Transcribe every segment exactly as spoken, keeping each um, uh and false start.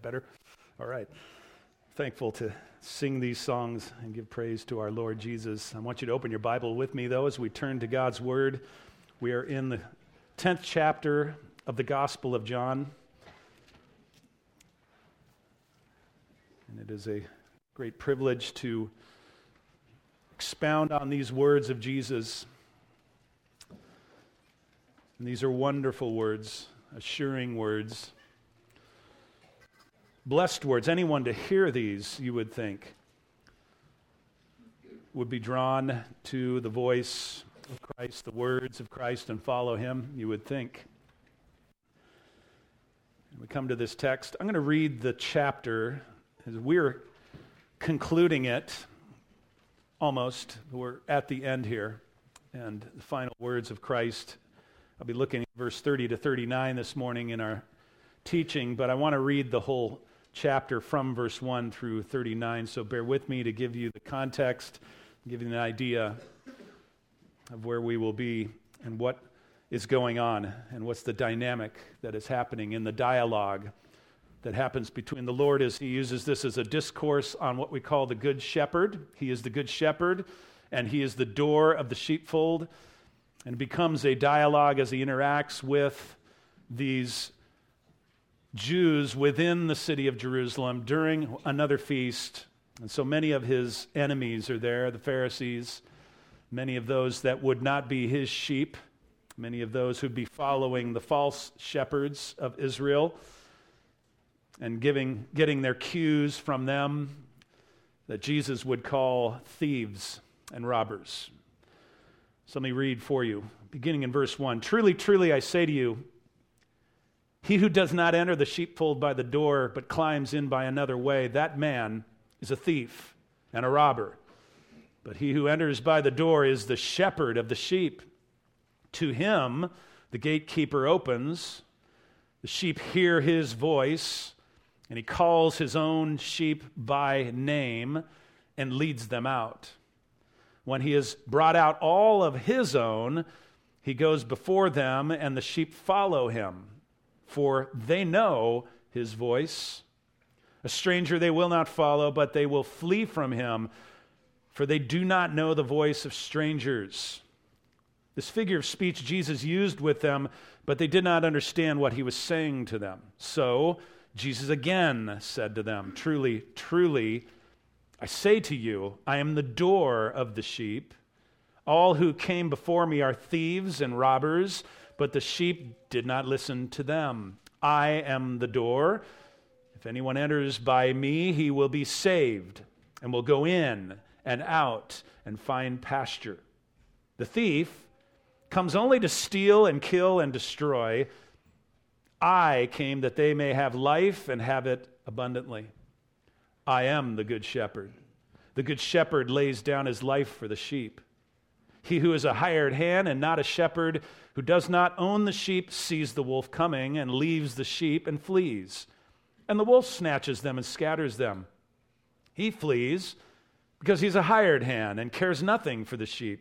better? All right. Thankful to sing these songs and give praise to our Lord Jesus. I want you to open your Bible with me, though, as we turn to God's Word. We are in the tenth chapter of the Gospel of John. And it is a great privilege to expound on these words of Jesus. And these are wonderful words, assuring words, blessed words. Anyone to hear these, you would think, would be drawn to the voice of Christ, the words of Christ, and follow him, you would think. And we come to this text. I'm going to read the chapter as we're concluding it, almost. We're at the end here, and the final words of Christ. I'll be looking at verse thirty to thirty-nine this morning in our teaching, but I want to read the whole chapter from verse one through thirty-nine, so bear with me to give you the context, give you an idea of where we will be and what is going on and what's the dynamic that is happening in the dialogue that happens between the Lord as he uses this as a discourse on what we call the Good Shepherd. He is the Good Shepherd, and he is the door of the sheepfold, and it becomes a dialogue as he interacts with these Jews within the city of Jerusalem during another feast. And so many of his enemies are there, the Pharisees, many of those that would not be his sheep, many of those who'd be following the false shepherds of Israel and giving, getting their cues from them that Jesus would call thieves and robbers. So let me read for you, beginning in verse one. Truly, truly, I say to you, he who does not enter the sheepfold by the door, but climbs in by another way, that man is a thief and a robber. But he who enters by the door is the shepherd of the sheep. To him the gatekeeper opens, the sheep hear his voice, and he calls his own sheep by name and leads them out. When he has brought out all of his own, he goes before them, and the sheep follow him. For they know his voice. A stranger they will not follow, but they will flee from him, for they do not know the voice of strangers. This figure of speech Jesus used with them, but they did not understand what he was saying to them. So Jesus again said to them, Truly, truly, I say to you, I am the door of the sheep. All who came before me are thieves and robbers, but the sheep did not listen to them. I am the door. If anyone enters by me, he will be saved and will go in and out and find pasture. The thief comes only to steal and kill and destroy. I came that they may have life and have it abundantly. I am the good shepherd. The good shepherd lays down his life for the sheep. He who is a hired hand and not a shepherd, who does not own the sheep, sees the wolf coming and leaves the sheep and flees. And the wolf snatches them and scatters them. He flees because he's a hired hand and cares nothing for the sheep.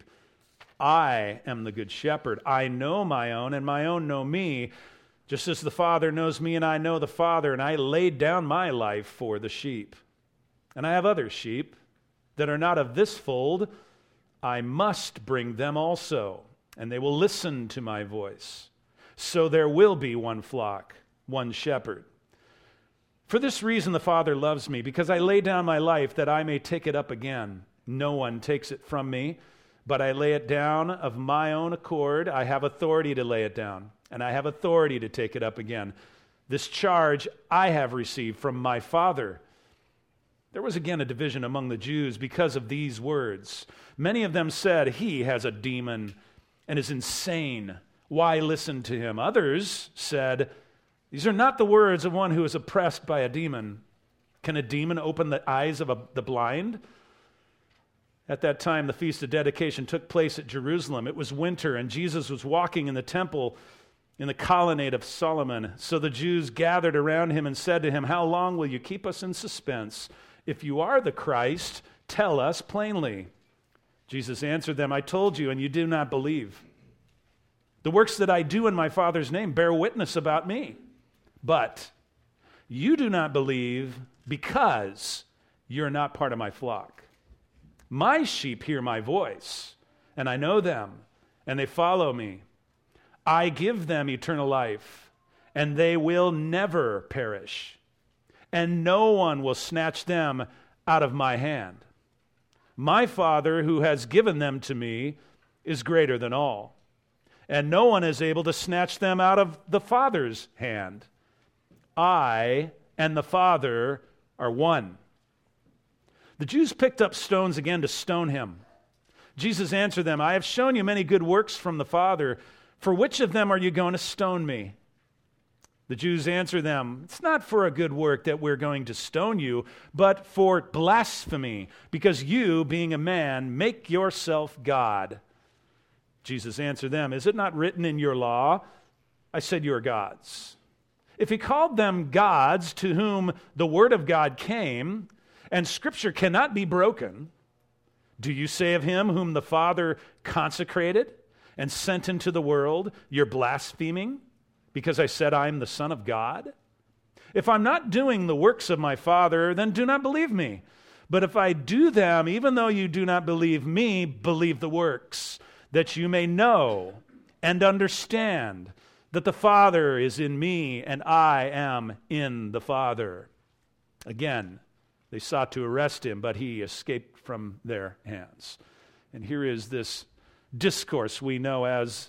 I am the good shepherd. I know my own, and my own know me, just as the Father knows me, and I know the Father, and I laid down my life for the sheep. And I have other sheep that are not of this fold. I must bring them also, and they will listen to my voice. So there will be one flock, one shepherd. For this reason the Father loves me, because I lay down my life that I may take it up again. No one takes it from me, but I lay it down of my own accord. I have authority to lay it down, and I have authority to take it up again. This charge I have received from my Father. There was again a division among the Jews because of these words. Many of them said, he has a demon and is insane. Why listen to him? Others said, these are not the words of one who is oppressed by a demon. Can a demon open the eyes of a, the blind? At that time, the Feast of Dedication took place at Jerusalem. It was winter, and Jesus was walking in the temple in the colonnade of Solomon. So the Jews gathered around him and said to him, how long will you keep us in suspense? If you are the Christ, tell us plainly. Jesus answered them, I told you, and you do not believe. The works that I do in my Father's name bear witness about me. But You do not believe because you're not part of my flock. My sheep hear my voice, and I know them, and they follow me. I give them eternal life, and they will never perish, and no one will snatch them out of my hand. My Father, who has given them to me, is greater than all, and no one is able to snatch them out of the Father's hand. I and the Father are one. The Jews picked up stones again to stone him. Jesus answered them, I have shown you many good works from the Father. For which of them are you going to stone me? The Jews answered them, it's not for a good work that we're going to stone you, but for blasphemy, because you, being a man, make yourself God. Jesus answered them, is it not written in your law, I said you are gods? If he called them gods to whom the word of God came, and Scripture cannot be broken, do you say of him whom the Father consecrated and sent into the world, you're blaspheming because I said I am the Son of God? If I'm not doing the works of my Father, then do not believe me. But if I do them, even though you do not believe me, believe the works, that you may know and understand that the Father is in me and I am in the Father. Again, they sought to arrest him, but he escaped from their hands. And here is this discourse we know as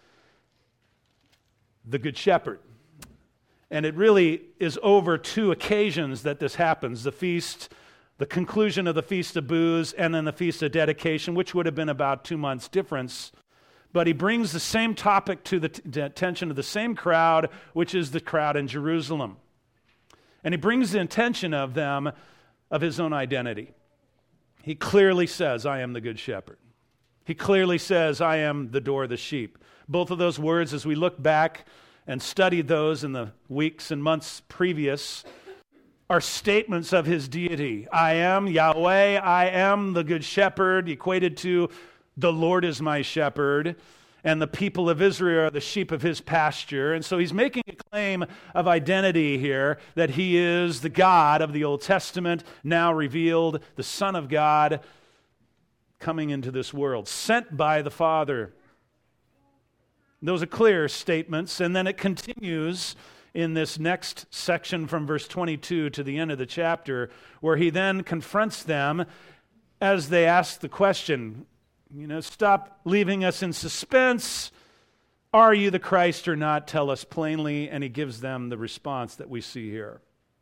the Good Shepherd. And it really is over two occasions that this happens. The feast, the conclusion of the Feast of Booths, and then the Feast of Dedication, which would have been about two months' difference. But he brings the same topic to the, t- the attention of the same crowd, which is the crowd in Jerusalem. And he brings the attention of them of his own identity. He clearly says, I am the Good Shepherd. He clearly says, I am the door of the sheep. Both of those words, as we look back and study those in the weeks and months previous, are statements of his deity. I am Yahweh, I am the Good Shepherd, equated to the Lord is my shepherd, and the people of Israel are the sheep of his pasture. And so he's making a claim of identity here, that he is the God of the Old Testament, now revealed, the Son of God, coming into this world, sent by the Father. Those are clear statements, and then it continues in this next section from verse twenty-two to the end of the chapter, where he then confronts them as they ask the question, you know, stop leaving us in suspense. Are you the Christ or not? Tell us plainly. And he gives them the response that we see here.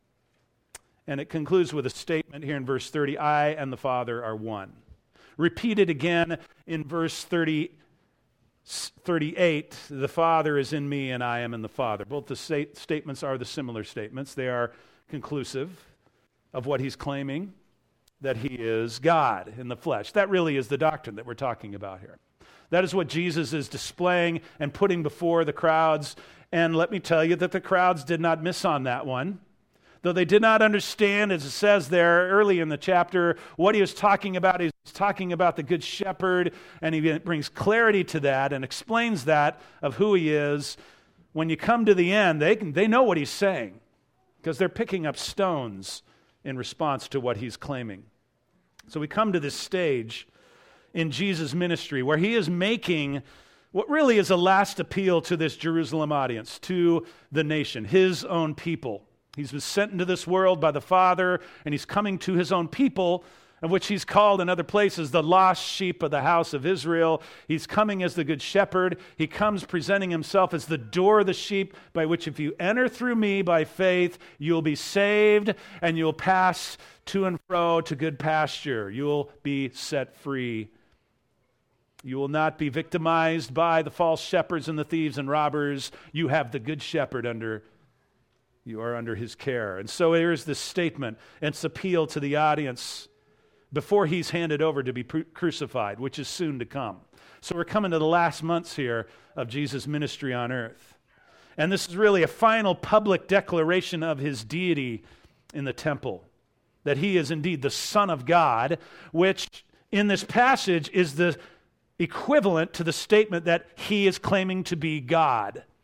And it concludes with a statement here in verse thirty, I and the Father are one. Repeated again in verse thirty, thirty-eight, the Father is in me and I am in the Father. Both the state statements are the similar statements. They are conclusive of what he's claiming, that he is God in the flesh. That really is the doctrine that we're talking about here. That is what Jesus is displaying and putting before the crowds. And let me tell you that the crowds did not miss on that one. Though they did not understand, as it says there early in the chapter, what he was talking about. He's talking about the Good Shepherd, and he brings clarity to that and explains that of who he is. When you come to the end, they can, they know what he's saying because they're picking up stones in response to what he's claiming. So we come to this stage in Jesus' ministry where he is making what really is a last appeal to this Jerusalem audience, to the nation, his own people. He's been sent into this world by the Father, and he's coming to his own people, of which he's called in other places the lost sheep of the house of Israel. He's coming as the Good Shepherd. He comes presenting himself as the door of the sheep, by which if you enter through me by faith, you'll be saved, and you'll pass to and fro to good pasture. You'll be set free. You will not be victimized by the false shepherds and the thieves and robbers. You have the Good Shepherd under You are under his care. And so here's this statement, and it's appeal to the audience before he's handed over to be crucified, which is soon to come. So we're coming to the last months here of Jesus' ministry on earth. And this is really a final public declaration of his deity in the temple, that he is indeed the Son of God, which in this passage is the equivalent to the statement that he is claiming to be God.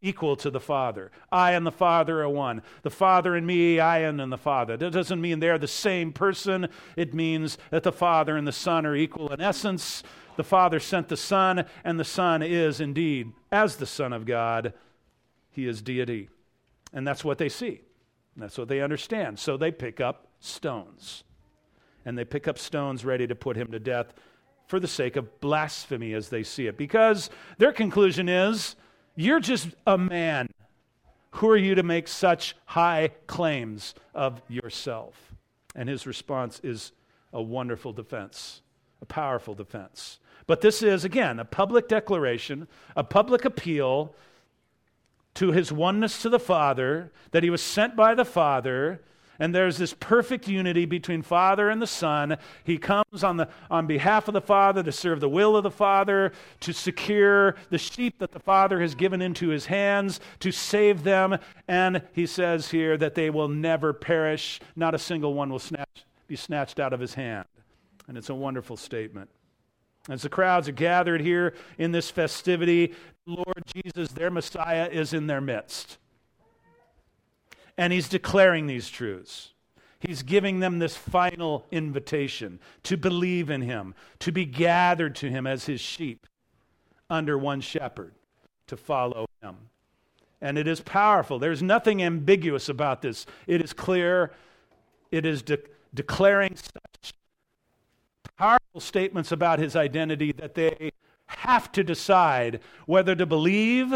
equal to the Father. I and the Father are one. The Father and me, I am and the Father. That doesn't mean they're the same person. It means that the Father and the Son are equal in essence. The Father sent the Son, and the Son is indeed, as the Son of God, he is deity. And that's what they see. That's what they understand. So they pick up stones. And they pick up stones ready to put him to death for the sake of blasphemy as they see it. Because their conclusion is, you're just a man. Who are you to make such high claims of yourself? And his response is a wonderful defense, a powerful defense. But this is, again, a public declaration, a public appeal to his oneness to the Father, that he was sent by the Father, and there's this perfect unity between Father and the Son. He comes on the on behalf of the Father to serve the will of the Father, to secure the sheep that the Father has given into his hands, to save them. And he says here that they will never perish. Not a single one will snatch, be snatched out of his hand. And it's a wonderful statement. As the crowds are gathered here in this festivity, Lord Jesus, their Messiah, is in their midst. And he's declaring these truths. He's giving them this final invitation to believe in him, to be gathered to him as his sheep under one shepherd, to follow him. And it is powerful. There's nothing ambiguous about this. It is clear. It is de- declaring such powerful statements about his identity that they have to decide whether to believe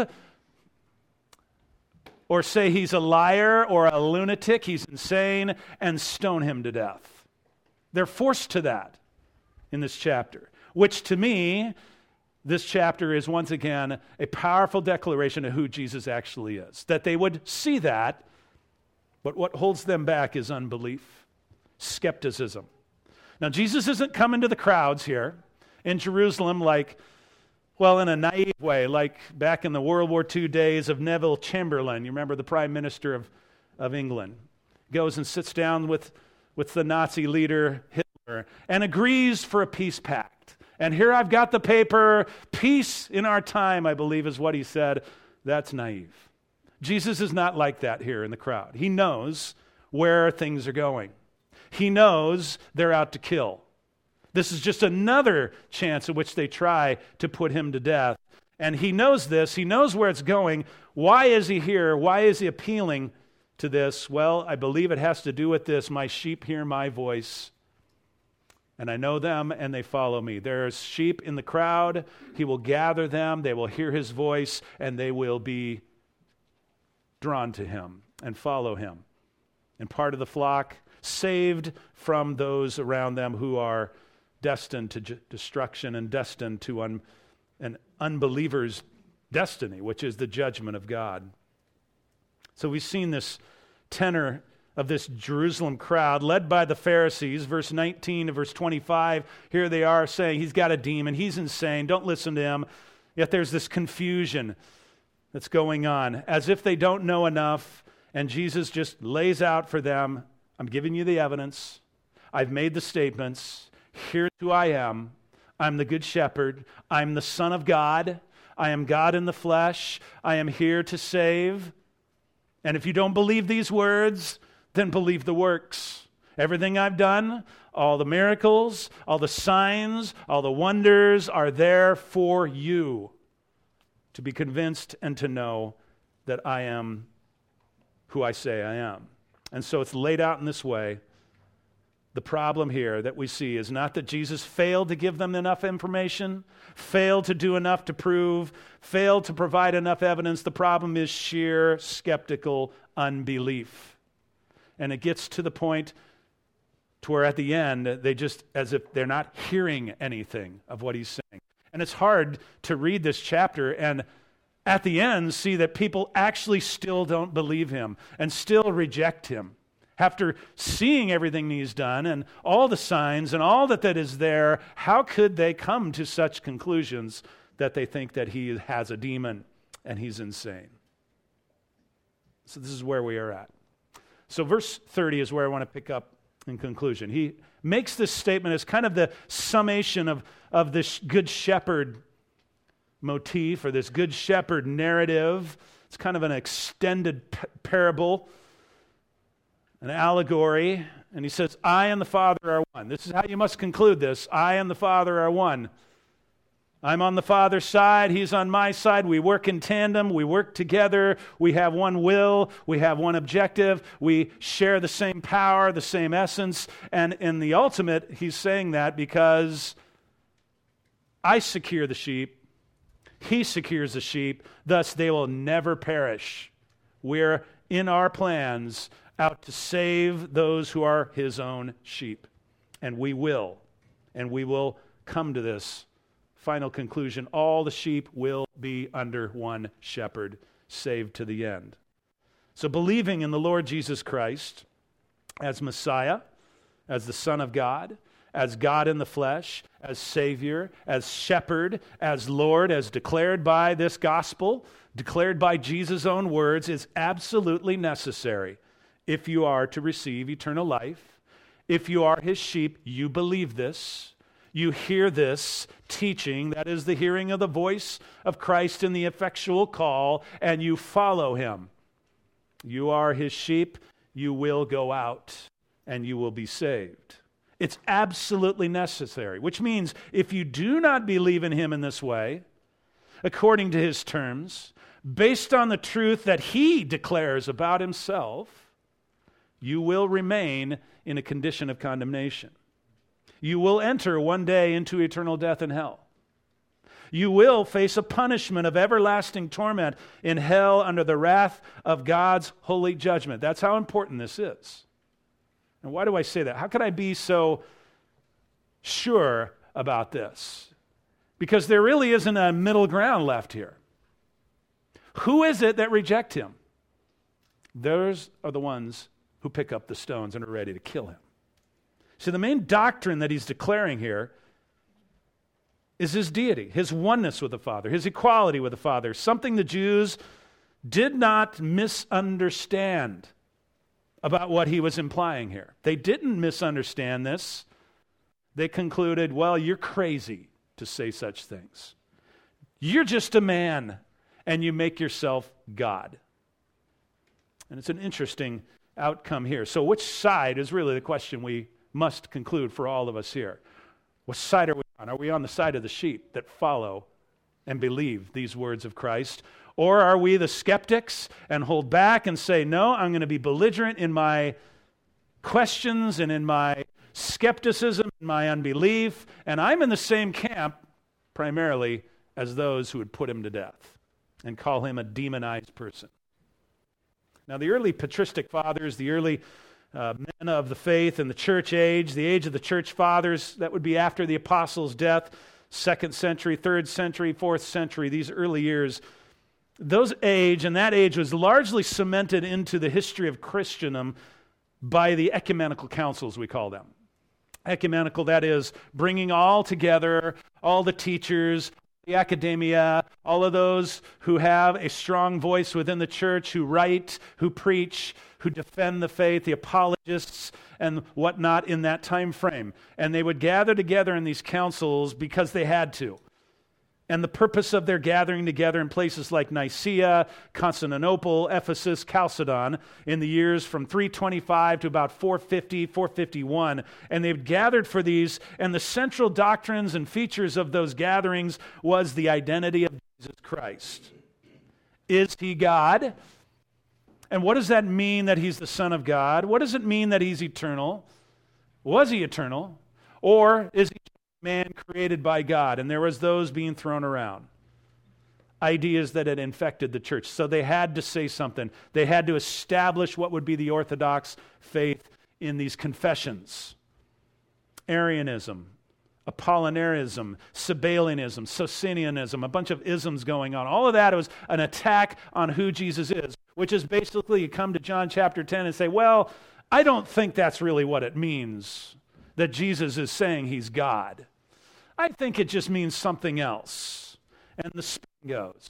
or say he's a liar or a lunatic, he's insane, and stone him to death. They're forced to that in this chapter, which to me, this chapter is once again a powerful declaration of who Jesus actually is. That they would see that, but what holds them back is unbelief, skepticism. Now, Jesus isn't coming to the crowds here in Jerusalem like, well, in a naive way, like back in the World War Two days of Neville Chamberlain. You remember the Prime Minister of, of England. Goes and sits down with, with the Nazi leader Hitler and agrees for a peace pact. And here I've got the paper, peace in our time, I believe is what he said. That's naive. Jesus is not like that here in the crowd. He knows where things are going. He knows they're out to kill. This is just another chance at which they try to put him to death. And he knows this. He knows where it's going. Why is he here? Why is he appealing to this? Well, I believe it has to do with this. My sheep hear my voice, and I know them, and they follow me. There's sheep in the crowd. He will gather them. They will hear his voice, and they will be drawn to him and follow him. And part of the flock, saved from those around them who are destined to j- destruction and destined to un- an unbeliever's destiny, which is the judgment of God. So we've seen this tenor of this Jerusalem crowd led by the Pharisees, verse nineteen to verse twenty-five. Here they are saying he's got a demon, he's insane, don't listen to him. Yet there's this confusion that's going on, as if they don't know enough, and Jesus just lays out for them, I'm giving you the evidence, I've made the statements, here's who I am. I'm the good shepherd. I'm the Son of God. I am God in the flesh. I am here to save. And if you don't believe these words, then believe the works. Everything I've done, all the miracles, all the signs, all the wonders are there for you to be convinced and to know that I am who I say I am. And so it's laid out in this way. The problem here that we see is not that Jesus failed to give them enough information, failed to do enough to prove, failed to provide enough evidence. The problem is sheer skeptical unbelief. And it gets to the point to where at the end, they just, as if they're not hearing anything of what he's saying. And it's hard to read this chapter and at the end see that people actually still don't believe him and still reject him. After seeing everything he's done and all the signs and all that that is there, how could they come to such conclusions that they think that he has a demon and he's insane? So this is where we are at. So verse thirty is where I want to pick up in conclusion. He makes this statement as kind of the summation of, of this good shepherd motif or this good shepherd narrative. It's It's kind of an extended p- parable, an allegory. And he says, I and the Father are one. This is how you must conclude this. I and the Father are one. I'm on the Father's side. He's on my side. We work in tandem. We work together. We have one will. We have one objective. We share the same power, the same essence. And in the ultimate, he's saying that because I secure the sheep. He secures the sheep. Thus, they will never perish. We're in our plans out to save those who are his own sheep. And we will. And we will come to this final conclusion. All the sheep will be under one shepherd, saved to the end. So believing in the Lord Jesus Christ as Messiah, as the Son of God, as God in the flesh, as Savior, as Shepherd, as Lord, as declared by this gospel, declared by Jesus' own words, is absolutely necessary if you are to receive eternal life. If you are his sheep, you believe this. You hear this teaching, that is the hearing of the voice of Christ in the effectual call, and you follow him. You are his sheep, you will go out, and you will be saved. It's absolutely necessary, which means if you do not believe in him in this way, according to his terms, based on the truth that he declares about himself, you will remain in a condition of condemnation. You will enter one day into eternal death in hell. You will face a punishment of everlasting torment in hell under the wrath of God's holy judgment. That's how important this is. And why do I say that? How can I be so sure about this? Because there really isn't a middle ground left here. Who is it that reject him? Those are the ones who pick up the stones and are ready to kill him. See, the main doctrine that he's declaring here is his deity, his oneness with the Father, his equality with the Father, something the Jews did not misunderstand about what he was implying here. They didn't misunderstand this. They concluded, well, you're crazy to say such things. You're just a man, and you make yourself God. And it's an interesting outcome here. So which side is really the question we must conclude for all of us here. What side are we on? Are we on the side of the sheep that follow and believe these words of Christ? Or are we the skeptics and hold back and say, no, I'm going to be belligerent in my questions and in my skepticism, in my unbelief, and I'm in the same camp primarily as those who would put him to death and call him a demonized person. Now, the early patristic fathers, the early Uh, men of the faith in the church age, the age of the church fathers, that would be after the apostles' death, second century, third century, fourth century, these early years. Those age, and that age was largely cemented into the history of Christendom by the ecumenical councils, we call them. Ecumenical, that is, bringing all together, all the teachers, the academia, all of those who have a strong voice within the church, who write, who preach, who defend the faith, the apologists and whatnot in that time frame. And they would gather together in these councils because they had to. And the purpose of their gathering together in places like Nicaea, Constantinople, Ephesus, Chalcedon, in the years from three twenty-five to about four fifty, four fifty-one, and they've gathered for these, and the central doctrines and features of those gatherings was the identity of Jesus Christ. Is he God? And what does that mean that he's the Son of God? What does it mean that he's eternal? Was he eternal? Or is he man created by God? And there was those being thrown around. Ideas that had infected the church. So they had to say something. They had to establish what would be the Orthodox faith in these confessions. Arianism, Apollinarianism, Sabellianism, Socinianism, a bunch of isms going on. All of that was an attack on who Jesus is, which is basically you come to John chapter ten and say, well, I don't think that's really what it means, that Jesus is saying he's God. I think it just means something else. And the spin goes.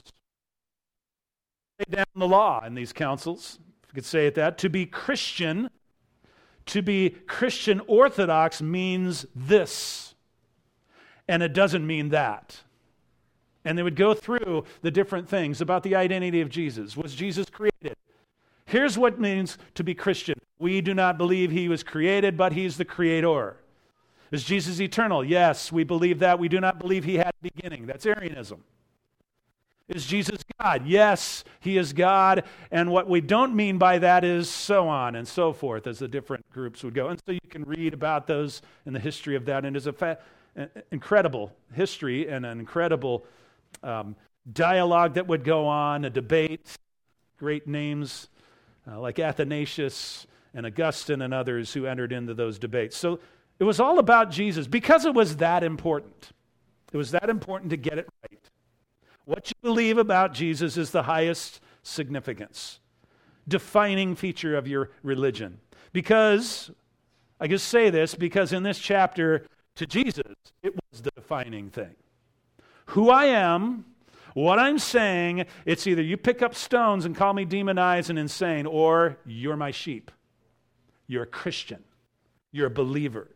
Lay down the law in these councils, if you could say it that. To be Christian, to be Christian Orthodox means this. And it doesn't mean that. And they would go through the different things about the identity of Jesus. Was Jesus created? Here's what it means to be Christian. We do not believe he was created, but he's the creator. Is Jesus eternal? Yes, we believe that. We do not believe he had a beginning. That's Arianism. Is Jesus God? Yes, he is God. And what we don't mean by that is so on and so forth, as the different groups would go. And so you can read about those in the history of that. And it's a fa- an incredible history and an incredible um, dialogue that would go on, a debate, great names uh, like Athanasius and Augustine and others who entered into those debates. So it was all about Jesus because it was that important. It was that important to get it right. What you believe about Jesus is the highest significance, defining feature of your religion. Because, I just say this, because in this chapter, to Jesus, it was the defining thing. Who I am, what I'm saying, it's either you pick up stones and call me demonized and insane, or you're my sheep. You're a Christian. You're a believer.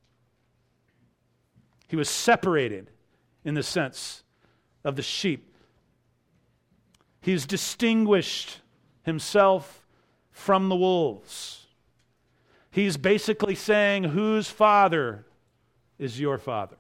He was separated in the sense of the sheep. He's distinguished himself from the wolves. He's basically saying, whose father is your father?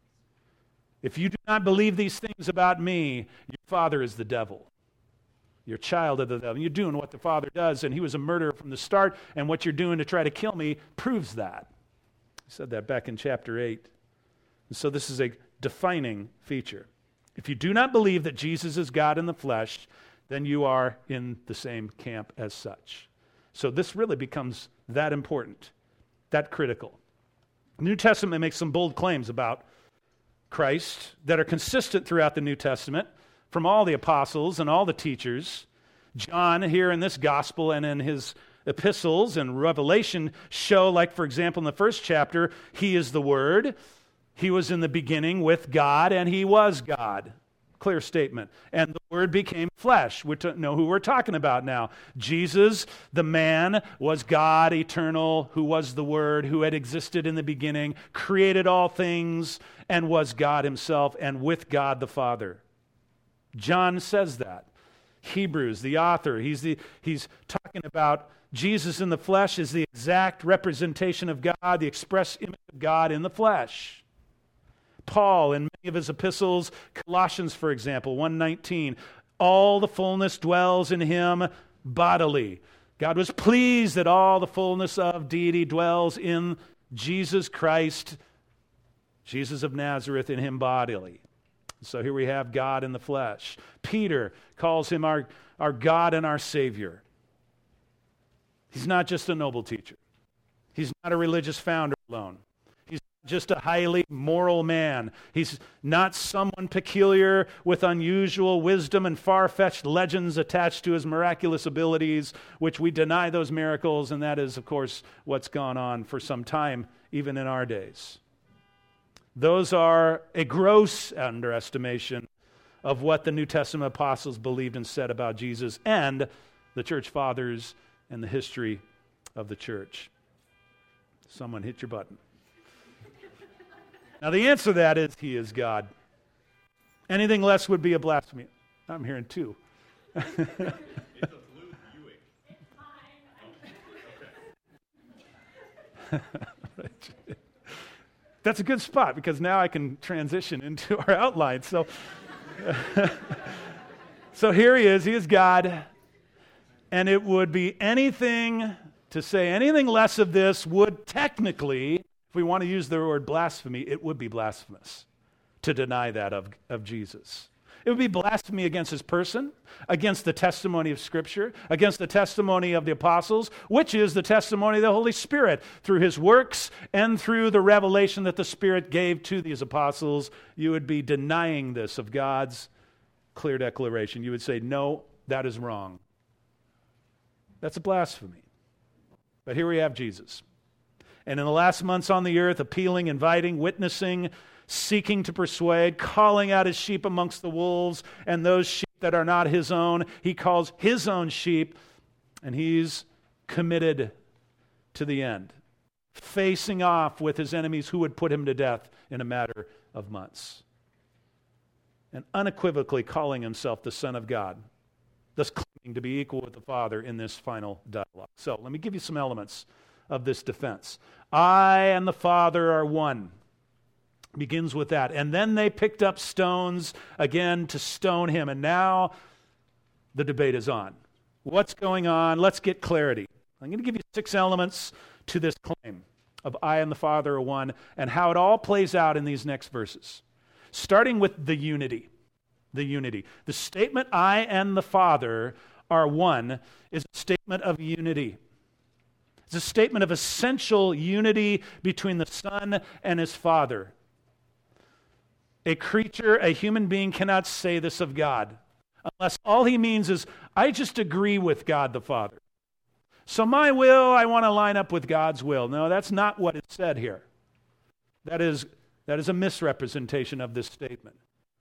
If you do not believe these things about me, your father is the devil. You're a child of the devil. You're doing what the father does, and he was a murderer from the start, and what you're doing to try to kill me proves that. He said that back in chapter eight. And so this is a defining feature. If you do not believe that Jesus is God in the flesh, then you are in the same camp as such. So this really becomes that important, that critical. The New Testament makes some bold claims about Christ that are consistent throughout the New Testament from all the apostles and all the teachers. John here in this gospel and in his epistles and Revelation show, like for example in the first chapter, he is the Word. He was in the beginning with God, and he was God. Clear statement. And the Word became flesh. We know who we're talking about now. Jesus, the man, was God eternal, who was the Word, who had existed in the beginning, created all things, and was God himself, and with God the Father. John says that. Hebrews, the author, he's, the, he's talking about Jesus in the flesh is the exact representation of God, the express image of God in the flesh. Paul, in many of his epistles, Colossians, for example, one nineteen, all the fullness dwells in him bodily. God was pleased that all the fullness of deity dwells in Jesus Christ, Jesus of Nazareth, in him bodily. So here we have God in the flesh. Peter calls him our, our God and our Savior. He's not just a noble teacher. He's not a religious founder alone. Just a highly moral man. He's not someone peculiar with unusual wisdom and far-fetched legends attached to his miraculous abilities, which we deny those miracles, and that is, of course, what's gone on for some time, even in our days. Those are a gross underestimation of what the New Testament apostles believed and said about Jesus and the church fathers and the history of the church. Someone hit your button. Now, the answer to that is he is God. Anything less would be a blasphemy. I'm hearing two. It's a blue Buick. That's a good spot because now I can transition into our outline. So, so here he is. He is God. And it would be anything, to say anything less of this would technically, if we want to use the word blasphemy, it would be blasphemous to deny that of, of Jesus. It would be blasphemy against his person, against the testimony of Scripture, against the testimony of the apostles, which is the testimony of the Holy Spirit through his works and through the revelation that the Spirit gave to these apostles. You would be denying this of God's clear declaration. You would say, no, that is wrong. That's a blasphemy. But here we have Jesus. And in the last months on the earth, appealing, inviting, witnessing, seeking to persuade, calling out his sheep amongst the wolves, and those sheep that are not his own, he calls his own sheep, and he's committed to the end, facing off with his enemies who would put him to death in a matter of months. and unequivocally calling himself the Son of God, thus claiming to be equal with the Father in this final dialogue. So let me give you some elements of this defense. I and the Father are one. Begins with that. And then they picked up stones again to stone him. And now the debate is on. What's going on? Let's get clarity. I'm going to give you six elements to this claim of I and the Father are one and how it all plays out in these next verses. Starting with the unity. The unity. The statement I and the Father are one is a statement of unity. It's a statement of essential unity between the Son and his Father. A creature, a human being cannot say this of God unless all he means is, I just agree with God the Father. So my will, I want to line up with God's will. No, that's not what is said here. That is, that is a misrepresentation of this statement.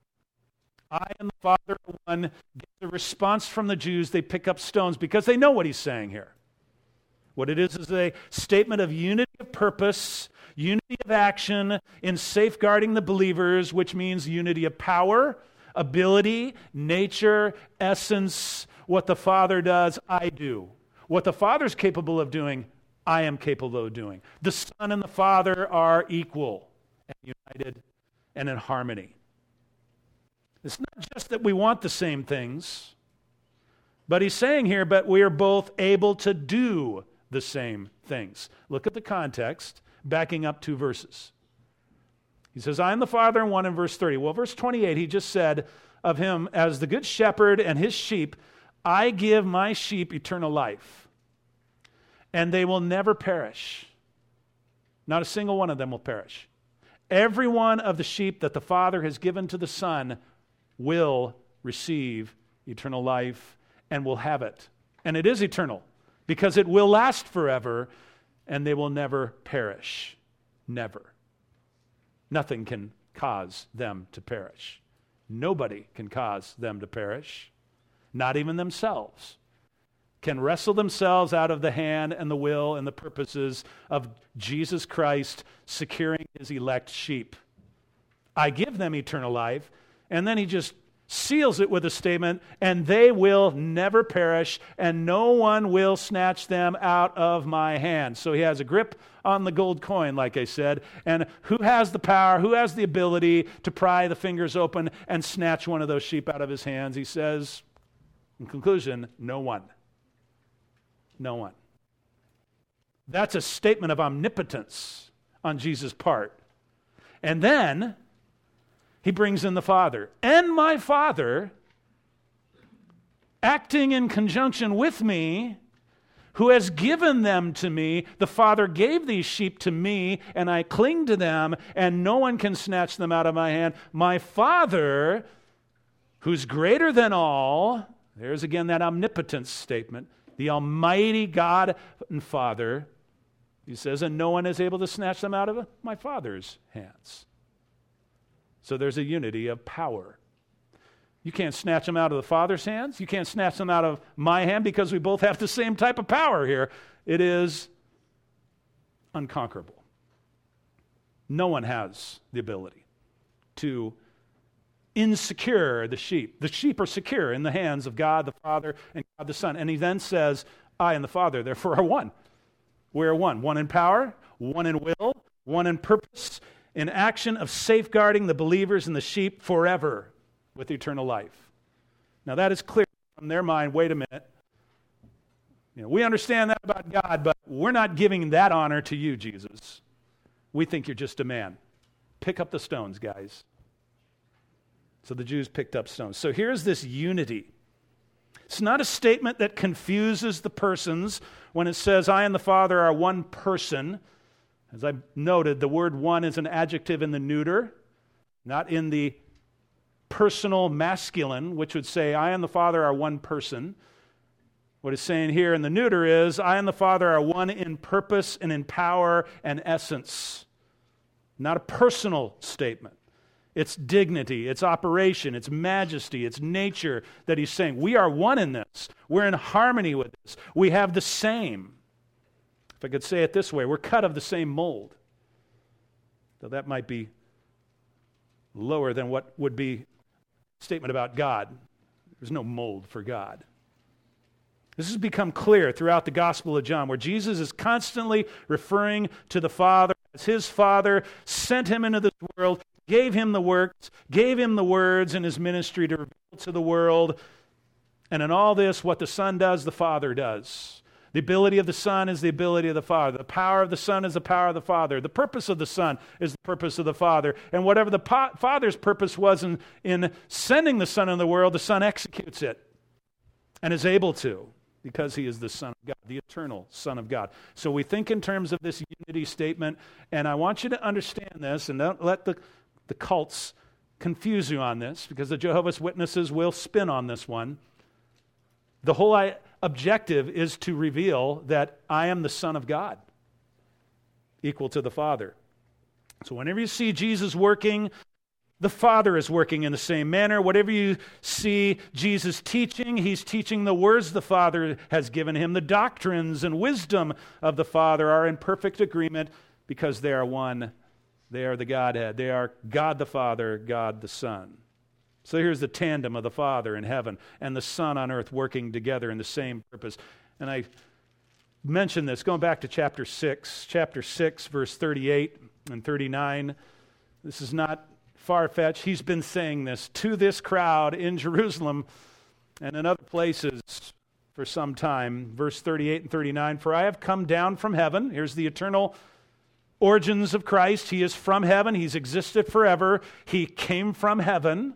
I and the Father are one. Get the response from the Jews. They pick up stones because they know what he's saying here. What it is is a statement of unity of purpose, unity of action in safeguarding the believers, which means unity of power, ability, nature, essence. What the Father does, I do. What the Father's capable of doing, I am capable of doing. The Son and the Father are equal and united and in harmony. It's not just that we want the same things, but he's saying here, but we are both able to do the same things. Look at the context, backing up two verses. He says, I am the Father, and one in verse thirty. Well, verse twenty-eight, he just said of him, as the good shepherd and his sheep, I give my sheep eternal life, and they will never perish. Not a single one of them will perish. Every one of the sheep that the Father has given to the Son will receive eternal life and will have it. And it is eternal, because it will last forever, and they will never perish. Never. Nothing can cause them to perish. Nobody can cause them to perish. Not even themselves can wrestle themselves out of the hand and the will and the purposes of Jesus Christ securing his elect sheep. I give them eternal life, and then he just seals it with a statement, and they will never perish, and no one will snatch them out of my hand. So he has a grip on the gold coin, like I said, and who has the power, who has the ability to pry the fingers open and snatch one of those sheep out of his hands? He says, in conclusion, no one. No one. That's a statement of omnipotence on Jesus' part. And then he brings in the Father. And my Father, acting in conjunction with me, who has given them to me, the Father gave these sheep to me, and I cling to them, and no one can snatch them out of my hand. My Father, who's greater than all, there's again that omnipotence statement, the Almighty God and Father, he says, and no one is able to snatch them out of my Father's hands. So there's a unity of power. You can't snatch them out of the Father's hands. You can't snatch them out of my hand because we both have the same type of power here. It is unconquerable. No one has the ability to insecure the sheep. The sheep are secure in the hands of God the Father and God the Son. And he then says, I and the Father, therefore, are one. We are one. One in power, one in will, one in purpose, in action of safeguarding the believers and the sheep forever with eternal life. Now that is clear from their mind. Wait a minute. You know, we understand that about God, but we're not giving that honor to you, Jesus. We think you're just a man. Pick up the stones, guys. So the Jews picked up stones. So here's this unity. It's not a statement that confuses the persons when it says, I and the Father are one person. As I noted, the word one is an adjective in the neuter, not in the personal masculine, which would say, I and the Father are one person. What it's saying here in the neuter is, I and the Father are one in purpose and in power and essence. Not a personal statement. It's dignity, it's operation, it's majesty, it's nature that he's saying. We are one in this. We're in harmony with this. We have the same. If I could say it this way, we're cut of the same mold. Though that might be lower than what would be statement about God. There's no mold for God. This has become clear throughout the Gospel of John, where Jesus is constantly referring to the Father as his Father, sent him into this world, gave him the works, gave him the words in his ministry to reveal to the world. And in all this, what the Son does, the Father does. The ability of the Son is the ability of the Father. The power of the Son is the power of the Father. The purpose of the Son is the purpose of the Father. And whatever the po- Father's purpose was in, in sending the Son into the world, the Son executes it and is able to, because he is the Son of God, the eternal Son of God. So we think in terms of this unity statement, and I want you to understand this, and don't let the, the cults confuse you on this, because the Jehovah's Witnesses will spin on this one. The whole I, objective is to reveal that I am the Son of God, equal to the Father. So whenever you see Jesus working, the Father is working in the same manner. Whatever you see Jesus teaching, he's teaching the words the Father has given him. The doctrines and wisdom of the Father are in perfect agreement because they are one. They are the Godhead. They are God the Father, God the Son. So here's the tandem of the Father in heaven and the Son on earth working together in the same purpose. And I mentioned this going back to chapter six. Chapter six, verse thirty-eight and thirty-nine. This is not far-fetched. He's been saying this to this crowd in Jerusalem and in other places for some time. Verse thirty-eight and thirty-nine, for I have come down from heaven. Here's the eternal origins of Christ. He is from heaven. He's existed forever. He came from heaven.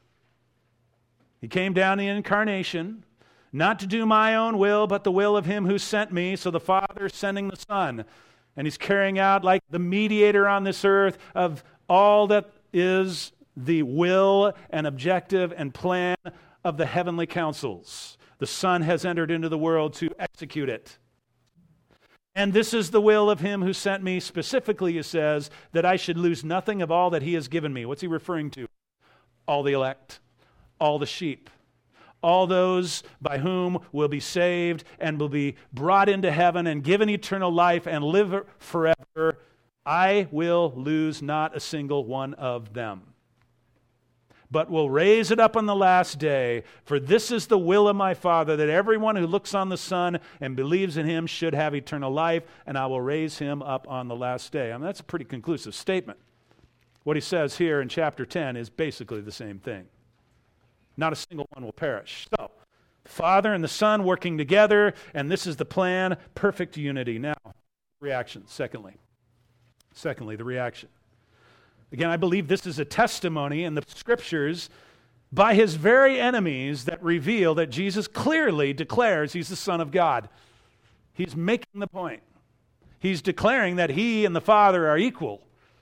He came down in the incarnation, not to do my own will, but the will of him who sent me. So the Father is sending the Son, and he's carrying out, like the mediator on this earth, of all that is the will and objective and plan of the heavenly councils. The Son has entered into the world to execute it. And this is the will of him who sent me. Specifically, he says, that I should lose nothing of all that he has given me. What's he referring to? All the elect, all the sheep, all those by whom will be saved and will be brought into heaven and given eternal life and live forever. I will lose not a single one of them, but will raise it up on the last day. For this is the will of my Father, that everyone who looks on the Son and believes in him should have eternal life, and I will raise him up on the last day. I mean, that's a pretty conclusive statement. What he says here in chapter ten is basically the same thing. Not a single one will perish. So, the Father and the Son working together, and this is the plan, perfect unity. Now, reaction, secondly. Secondly, the reaction. Again, I believe this is a testimony in the Scriptures by his very enemies that reveal that Jesus clearly declares he's the Son of God. He's making the point. He's declaring that he and the Father are equal.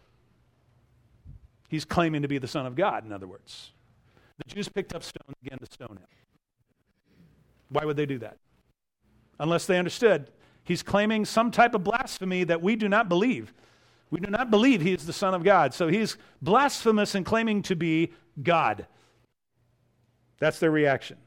He's claiming to be the Son of God, in other words. The Jews picked up stones again to stone him. Why would they do that? Unless they understood he's claiming some type of blasphemy that we do not believe. We do not believe he is the Son of God. So he's blasphemous in claiming to be God. That's their reaction.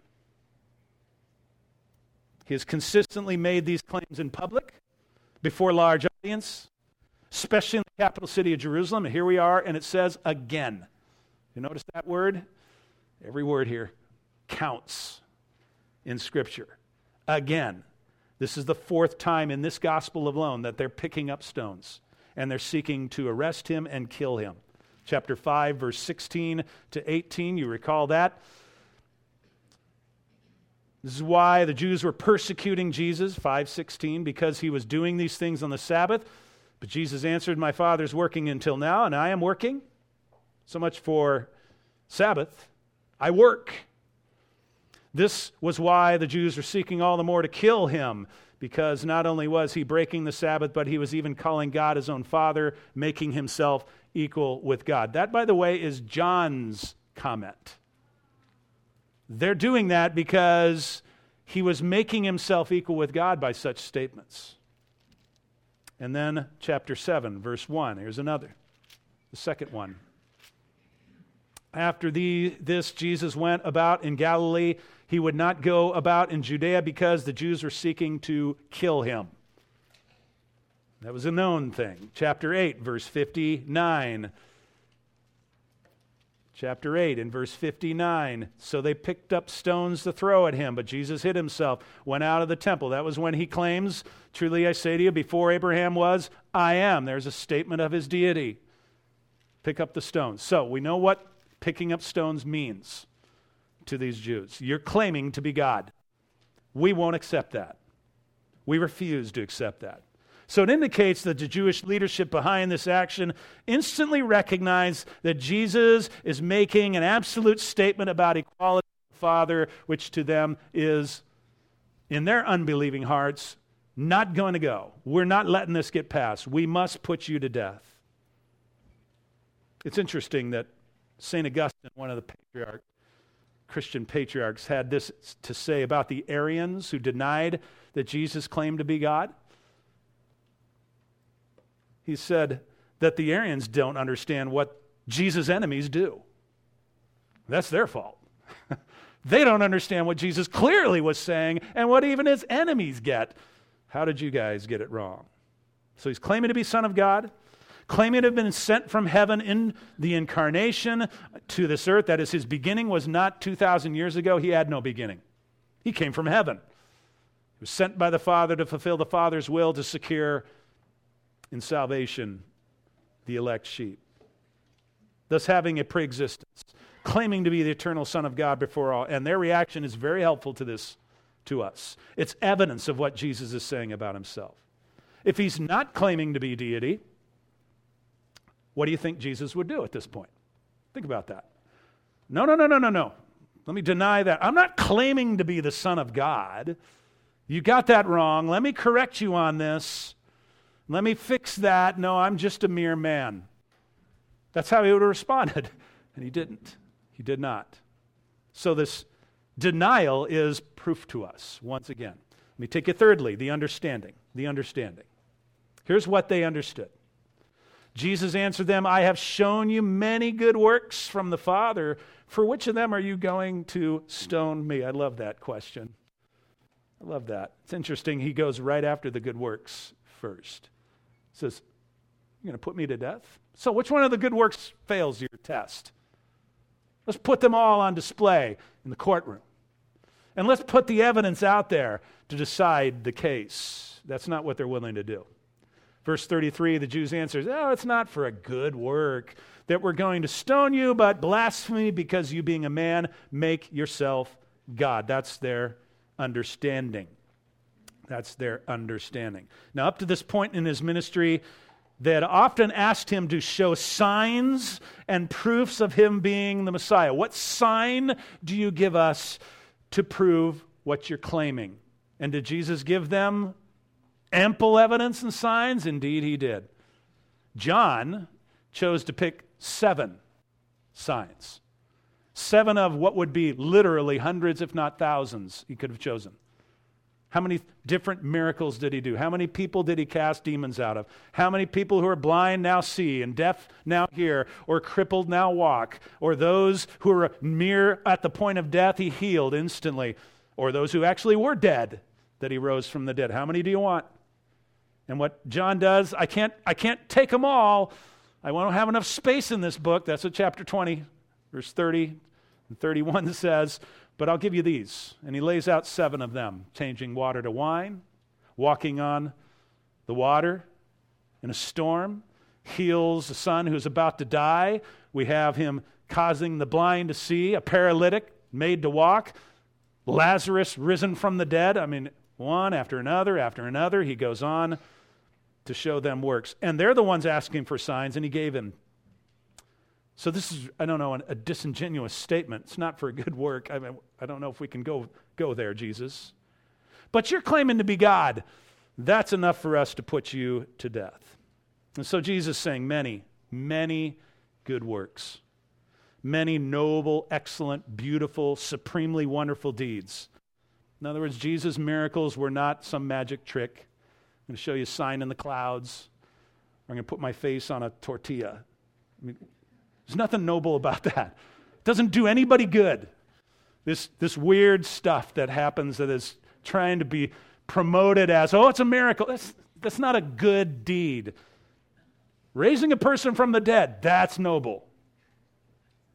He has consistently made these claims in public, before a large audience, especially in the capital city of Jerusalem. And here we are, and it says again. You notice that word? Every word here counts in Scripture. Again. This is the fourth time in this gospel alone that they're picking up stones, and they're seeking to arrest him and kill him. Chapter five, verse sixteen to eighteen, you recall that? This is why the Jews were persecuting Jesus, five sixteen, because he was doing these things on the Sabbath. But Jesus answered, my Father's working until now, and I am working. So much for Sabbath. I work. This was why the Jews were seeking all the more to kill him, because not only was he breaking the Sabbath, but he was even calling God his own Father, making himself equal with God. That, by the way, is John's comment. They're doing that because he was making himself equal with God by such statements. And then chapter seven, verse one. Here's another, the second one. After the, this, Jesus went about in Galilee. He would not go about in Judea because the Jews were seeking to kill him. That was a known thing. Chapter eight, verse fifty-nine. Chapter eight in verse fifty-nine. So they picked up stones to throw at him, but Jesus hid himself, went out of the temple. That was when he claims, truly I say to you, before Abraham was, I am. There's a statement of his deity. Pick up the stones. So we know what picking up stones means to these Jews. You're claiming to be God. We won't accept that. We refuse to accept that. So it indicates that the Jewish leadership behind this action instantly recognized that Jesus is making an absolute statement about equality with the Father, which to them is, in their unbelieving hearts, not going to go. We're not letting this get past. We must put you to death. It's interesting that Saint Augustine, one of the patriarch, Christian patriarchs, had this to say about the Arians who denied that Jesus claimed to be God. He said that the Arians don't understand what Jesus' enemies do. That's their fault. They don't understand what Jesus clearly was saying and what even his enemies get. How did you guys get it wrong? So he's claiming to be Son of God, claiming to have been sent from heaven in the incarnation to this earth. That is, his beginning was not two thousand years ago. He had no beginning. He came from heaven. He was sent by the Father to fulfill the Father's will to secure in salvation the elect sheep, thus having a preexistence, claiming to be the eternal Son of God before all. And their reaction is very helpful to this, to us. It's evidence of what Jesus is saying about himself. If he's not claiming to be deity, what do you think Jesus would do at this point? Think about that. No, no, no, no, no, no. Let me deny that. I'm not claiming to be the Son of God. You got that wrong. Let me correct you on this. Let me fix that. No, I'm just a mere man. That's how he would have responded. And he didn't. He did not. So this denial is proof to us, once again. Let me take it thirdly, the understanding. The understanding. Here's what they understood. Jesus answered them, I have shown you many good works from the Father. For which of them are you going to stone me? I love that question. I love that. It's interesting. He goes right after the good works first. He says, you're going to put me to death? So which one of the good works fails your test? Let's put them all on display in the courtroom. And let's put the evidence out there to decide the case. That's not what they're willing to do. Verse thirty-three, the Jews answers, oh, it's not for a good work that we're going to stone you, but blasphemy because you being a man make yourself God. That's their understanding. That's their understanding. Now, up to this point in his ministry, they had often asked him to show signs and proofs of him being the Messiah. What sign do you give us to prove what you're claiming? And did Jesus give them ample evidence and signs? Indeed, he did. John chose to pick seven signs. Seven of what would be literally hundreds, if not thousands, he could have chosen. How many different miracles did he do? How many people did he cast demons out of? How many people who are blind now see, and deaf now hear, or crippled now walk? Or those who are mere at the point of death he healed instantly? Or those who actually were dead that he rose from the dead? How many do you want? And what John does, I can't, I can't take them all. I won't have enough space in this book. That's what chapter twenty, verse thirty and thirty-one says. But I'll give you these. And he lays out seven of them. Changing water to wine, walking on the water in a storm, heals a son who's about to die. We have him causing the blind to see, a paralytic made to walk, Lazarus risen from the dead. I mean, one after another, after another. He goes on to show them works. And they're the ones asking for signs, and he gave them. So this is, I don't know, a disingenuous statement. It's not for a good work. I mean, I don't know if we can go, go there, Jesus. But you're claiming to be God. That's enough for us to put you to death. And so Jesus is saying many, many good works. Many noble, excellent, beautiful, supremely wonderful deeds. In other words, Jesus' miracles were not some magic trick. I'm going to show you a sign in the clouds. Or I'm going to put my face on a tortilla. I mean, there's nothing noble about that. It doesn't do anybody good. This, this weird stuff that happens that is trying to be promoted as, oh, it's a miracle. That's, that's not a good deed. Raising a person from the dead, that's noble.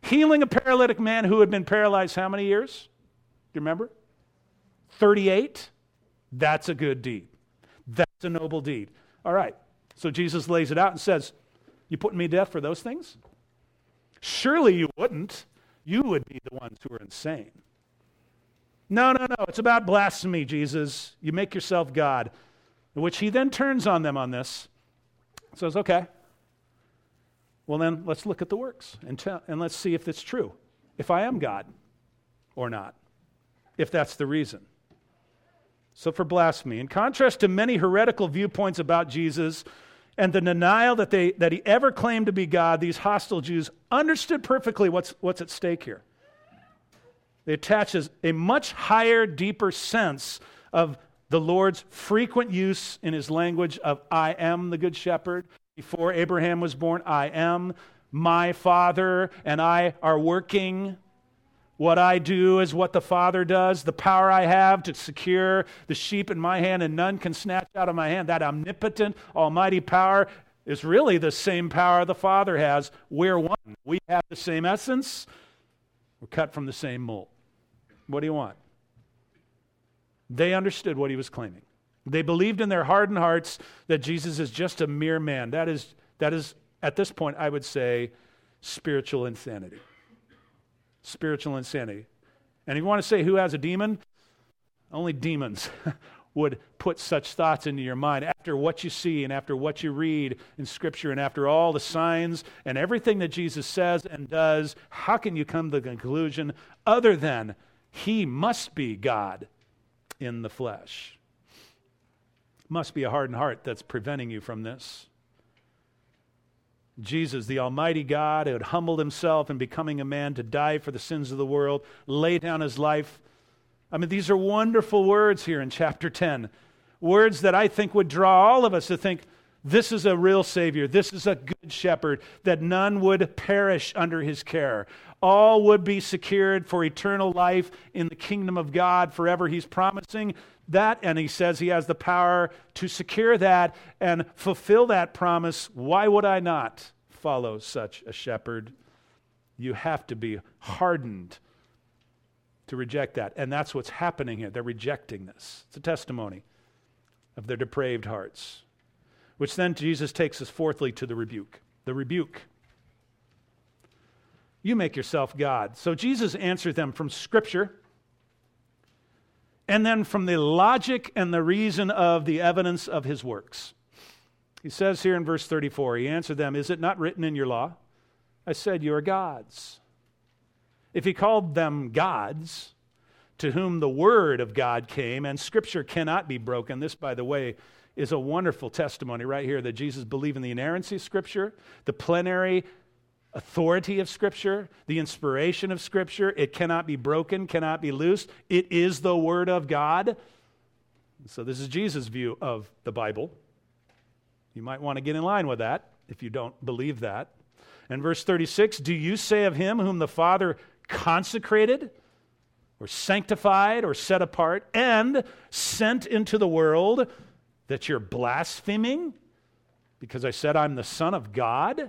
Healing a paralytic man who had been paralyzed how many years? Do you remember? thirty-eight. That's a good deed. That's a noble deed. All right. So Jesus lays it out and says, you putting me to death for those things? Surely you wouldn't. You would be the ones who are insane. No, no, no. It's about blasphemy, Jesus. You make yourself God. Which he then turns on them on this. Says, okay. Well, then let's look at the works and, tell, and let's see if it's true. If I am God or not. If that's the reason. So for blasphemy, in contrast to many heretical viewpoints about Jesus and the denial that they that he ever claimed to be God, these hostile Jews understood perfectly what's what's at stake here. They attach a much higher, deeper sense of the Lord's frequent use in his language of I am the good shepherd. Before Abraham was born, I am. My Father and I are working. What I do is what the Father does. The power I have to secure the sheep in my hand and none can snatch out of my hand. That omnipotent, almighty power is really the same power the Father has. We're one. We have the same essence. We're cut from the same mold. What do you want? They understood what he was claiming. They believed in their hardened hearts that Jesus is just a mere man. That is, that is, at this point, I would say, spiritual insanity. Spiritual insanity. And if you want to say who has a demon, only demons would put such thoughts into your mind after what you see and after what you read in Scripture and after all the signs and everything that Jesus says and does. How can you come to the conclusion other than he must be God in the flesh? Must be a hardened heart that's preventing you from this. Jesus, the Almighty God, who had humbled himself in becoming a man to die for the sins of the world, lay down his life. I mean, these are wonderful words here in chapter ten. Words that I think would draw all of us to think, this is a real Savior. This is a good shepherd, that none would perish under his care. All would be secured for eternal life in the kingdom of God forever. He's promising that, and he says he has the power to secure that and fulfill that promise. Why would I not follow such a shepherd? You have to be hardened to reject that. And that's what's happening here. They're rejecting this. It's a testimony of their depraved hearts. Which then Jesus takes us fourthly to the rebuke. The rebuke. You make yourself God. So Jesus answered them from Scripture, and then from the logic and the reason of the evidence of his works. He says here in verse thirty-four, he answered them, is it not written in your law? I said, you are gods. If he called them gods, to whom the word of God came, and Scripture cannot be broken. This, by the way, is a wonderful testimony right here that Jesus believed in the inerrancy of Scripture, the plenary authority of Scripture, the inspiration of Scripture. It cannot be broken, cannot be loosed. It is the Word of God. So this is Jesus' view of the Bible. You might want to get in line with that if you don't believe that. And verse thirty-six, do you say of him whom the Father consecrated or sanctified or set apart and sent into the world that you're blaspheming because I said I'm the Son of God?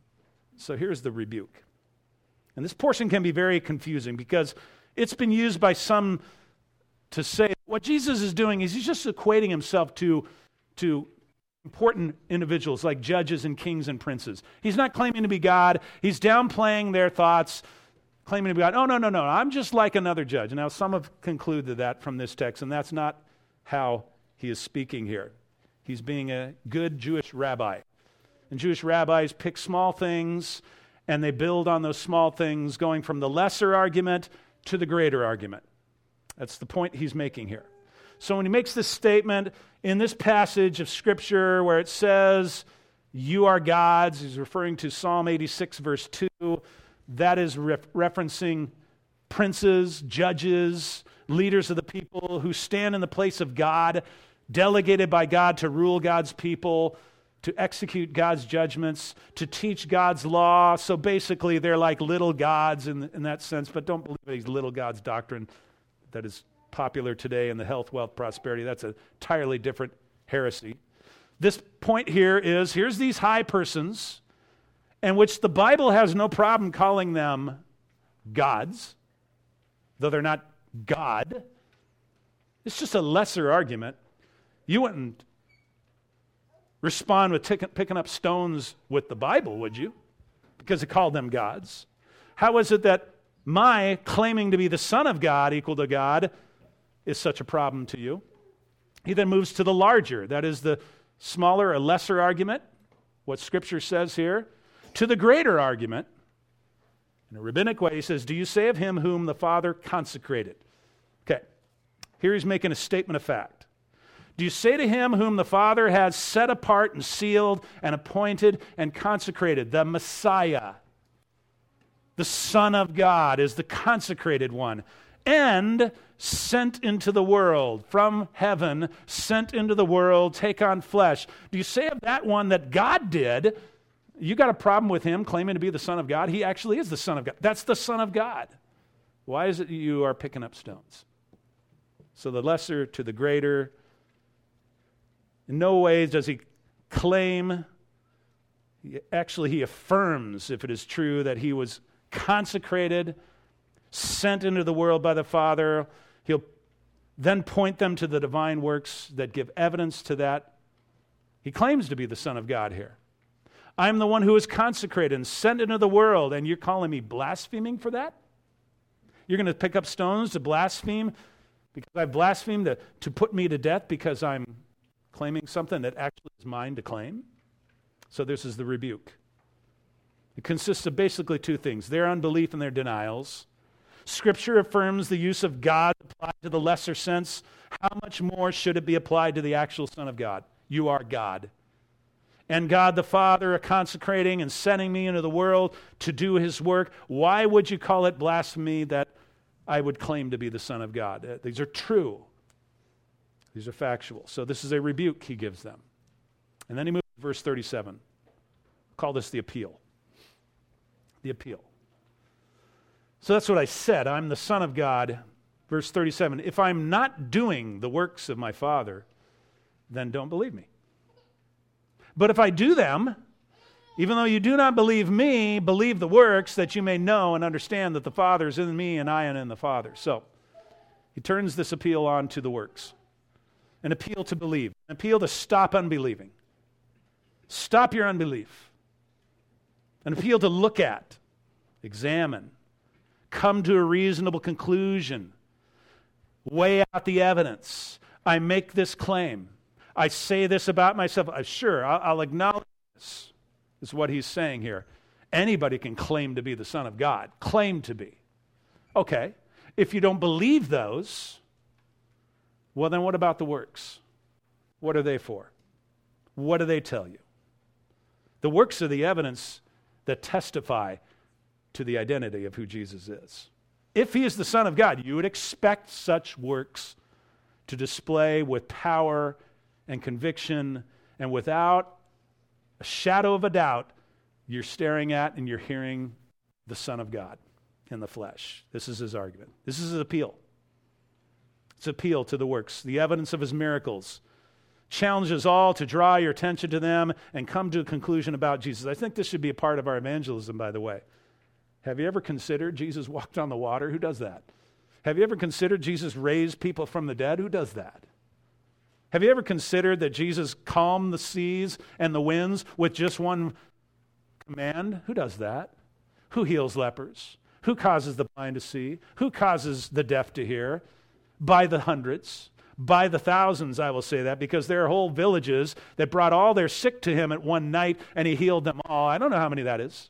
So here's the rebuke. And this portion can be very confusing because it's been used by some to say what Jesus is doing is he's just equating himself to, to important individuals like judges and kings and princes. He's not claiming to be God. He's downplaying their thoughts, claiming to be God. Oh, no, no, no, I'm just like another judge. Now, some have concluded that from this text, and that's not how he is speaking here. He's being a good Jewish rabbi. And Jewish rabbis pick small things, and they build on those small things, going from the lesser argument to the greater argument. That's the point he's making here. So when he makes this statement in this passage of Scripture where it says, you are gods, he's referring to Psalm eighty-six, verse two. That is re- referencing princes, judges, leaders of the people who stand in the place of God, delegated by God to rule God's people, to execute God's judgments, to teach God's law. So basically, they're like little gods in, in that sense, but don't believe these little gods doctrine that is popular today in the health, wealth, prosperity. That's an entirely different heresy. This point here is, here's these high persons, in which the Bible has no problem calling them gods, though they're not God. It's just a lesser argument. You wouldn't respond with t- picking up stones with the Bible, would you? Because it called them gods. How is it that my claiming to be the Son of God equal to God is such a problem to you? He then moves to the larger, that is the smaller or lesser argument, what Scripture says here, to the greater argument. In a rabbinic way, he says, do you say of him whom the Father consecrated? Okay, here he's making a statement of fact. Do you say to him whom the Father has set apart and sealed and appointed and consecrated, the Messiah, the Son of God, is the consecrated one, and sent into the world, from heaven, sent into the world, take on flesh. Do you say of that one that God did, you got a problem with him claiming to be the Son of God? He actually is the Son of God. That's the Son of God. Why is it you are picking up stones? So the lesser to the greater. In no way does he claim, actually he affirms, if it is true, that he was consecrated, sent into the world by the Father. He'll then point them to the divine works that give evidence to that. He claims to be the Son of God here. I'm the one who is consecrated and sent into the world, and you're calling me blaspheming for that? You're going to pick up stones to blaspheme because I blasphemed to, to put me to death because I'm claiming something that actually is mine to claim? So this is the rebuke. It consists of basically two things: their unbelief and their denials. Scripture affirms the use of God applied to the lesser sense. How much more should it be applied to the actual Son of God? You are God. And God the Father consecrating and sending me into the world to do his work. Why would you call it blasphemy that I would claim to be the Son of God? These are true. These are factual. So this is a rebuke he gives them. And then he moves to verse thirty-seven. We'll call this the appeal. The appeal. So that's what I said. I'm the Son of God. Verse thirty-seven. If I'm not doing the works of my Father, then don't believe me. But if I do them, even though you do not believe me, believe the works, that you may know and understand that the Father is in me and I am in the Father. So he turns this appeal on to the works. An appeal to believe. An appeal to stop unbelieving. Stop your unbelief. An appeal to look at, examine, come to a reasonable conclusion, weigh out the evidence. I make this claim. I say this about myself. Uh, sure, I'll, I'll acknowledge this, is what he's saying here. Anybody can claim to be the Son of God. Claim to be. Okay, if you don't believe those, well then what about the works? What are they for? What do they tell you? The works are the evidence that testify to the identity of who Jesus is. If he is the Son of God, you would expect such works to display with power and conviction, and without a shadow of a doubt, you're staring at and you're hearing the Son of God in the flesh. This is his argument. This is his appeal. It's appeal to the works, the evidence of his miracles. Challenges all to draw your attention to them and come to a conclusion about Jesus. I think this should be a part of our evangelism, by the way. Have you ever considered Jesus walked on the water? Who does that? Have you ever considered Jesus raised people from the dead? Who does that? Have you ever considered that Jesus calmed the seas and the winds with just one command? Who does that? Who heals lepers? Who causes the blind to see? Who causes the deaf to hear? By the hundreds, by the thousands, I will say that, because there are whole villages that brought all their sick to him at one night and he healed them all. I don't know how many that is.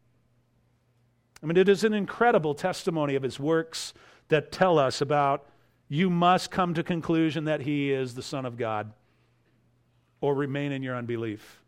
I mean, it is an incredible testimony of his works that tell us about you must come to conclusion that he is the Son of God or remain in your unbelief.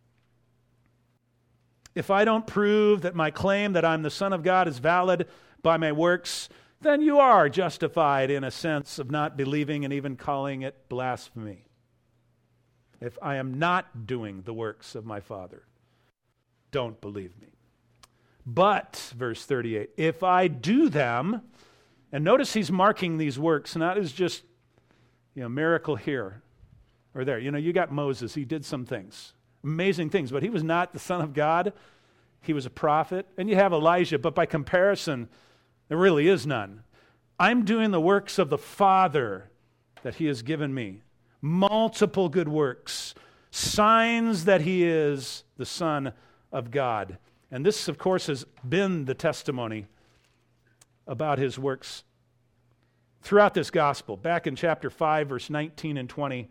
If I don't prove that my claim that I'm the Son of God is valid by my works, then you are justified in a sense of not believing and even calling it blasphemy. If I am not doing the works of my Father, don't believe me. But, verse thirty-eight, if I do them, and notice he's marking these works, not as just, you know, miracle here or there. You know, you got Moses, he did some things, amazing things, but he was not the Son of God. He was a prophet. And you have Elijah, but by comparison, There really is none. I'm doing the works of the Father that he has given me. Multiple good works, signs that he is the Son of God. And this, of course, has been the testimony about his works throughout this gospel. Back in chapter five, verse nineteen and twenty,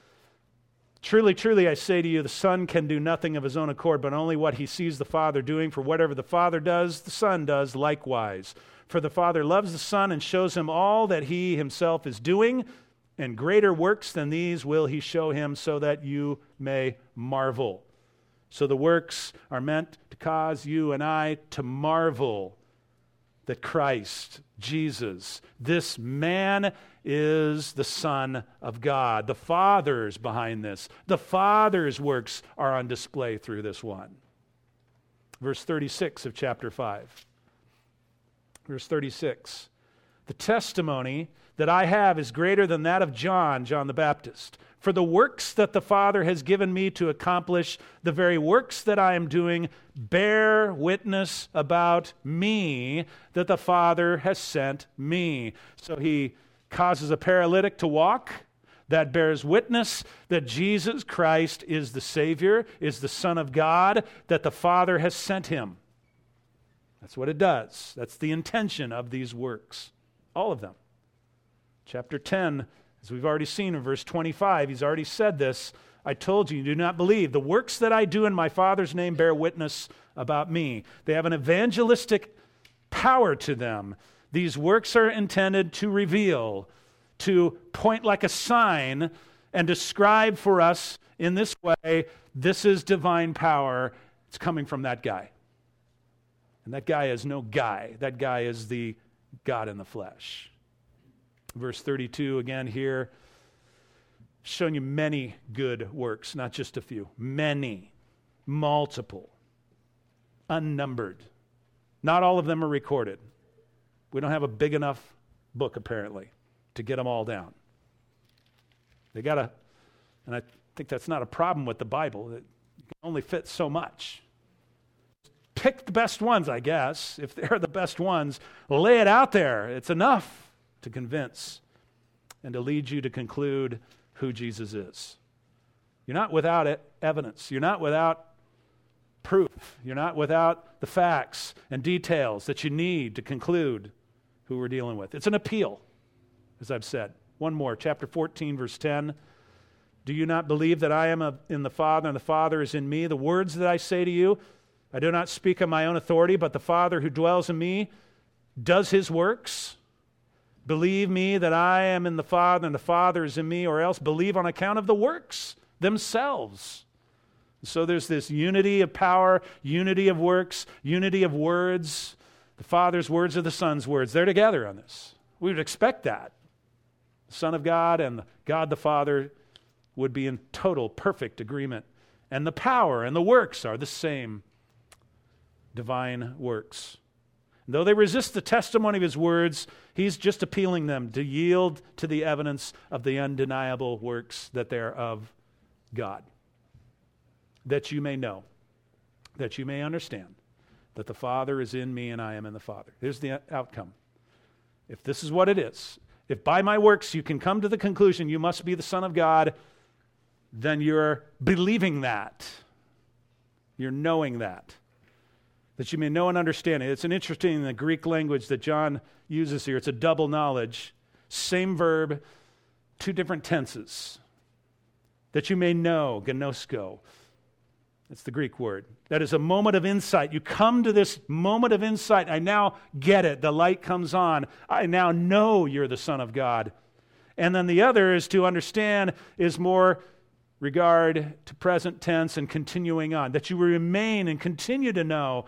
truly, truly, I say to you, the Son can do nothing of his own accord, but only what he sees the Father doing. For whatever the Father does, the Son does likewise. For the Father loves the Son and shows him all that he himself is doing, and greater works than these will he show him, so that you may marvel. So the works are meant to cause you and I to marvel that Christ, Jesus, this man is the Son of God. The Father's behind this. The Father's works are on display through this one. Verse thirty-six of chapter five. Verse thirty-six. The testimony that I have is greater than that of John, John the Baptist. For the works that the Father has given me to accomplish, the very works that I am doing, bear witness about me that the Father has sent me. So he causes a paralytic to walk. That bears witness that Jesus Christ is the Savior, is the Son of God, that the Father has sent him. That's what it does. That's the intention of these works. All of them. Chapter ten, as we've already seen in verse twenty-five, he's already said this. I told you, you do not believe. The works that I do in my Father's name bear witness about me. They have an evangelistic power to them. These works are intended to reveal, to point like a sign and describe for us in this way, this is divine power. It's coming from that guy. And that guy is no guy. That guy is the God in the flesh. Verse thirty-two again here, showing you many good works, not just a few. Many, multiple, unnumbered. Not all of them are recorded. We don't have a big enough book, apparently, to get them all down. They got to, and I think that's not a problem with the Bible. It can only fit so much. Pick the best ones, I guess. If they're the best ones, lay it out there. It's enough to convince and to lead you to conclude who Jesus is. You're not without it, evidence. You're not without proof. You're not without the facts and details that you need to conclude who we're dealing with. It's an appeal, as I've said. One more, chapter fourteen, verse ten. Do you not believe that I am a, in the Father and the Father is in me? The words that I say to you, I do not speak on my own authority, but the Father who dwells in me does his works. Believe me that I am in the Father and the Father is in me, or else believe on account of the works themselves. So there's this unity of power, unity of works, unity of words. The Father's words are the Son's words. They're together on this. We would expect that. The Son of God and God the Father would be in total, perfect agreement. And the power and the works are the same divine works. Though they resist the testimony of his words, he's just appealing them to yield to the evidence of the undeniable works that they're of God. That you may know, that you may understand, that the Father is in me and I am in the Father. Here's the outcome. If this is what it is, if by my works you can come to the conclusion you must be the Son of God, then you're believing that. You're knowing that. That you may know and understand it. It's an interesting in the Greek language that John uses here. It's a double knowledge. Same verb, two different tenses. That you may know, gnosko. That's the Greek word. That is a moment of insight. You come to this moment of insight. I now get it. The light comes on. I now know you're the Son of God. And then the other is to understand is more regard to present tense and continuing on. That you remain and continue to know.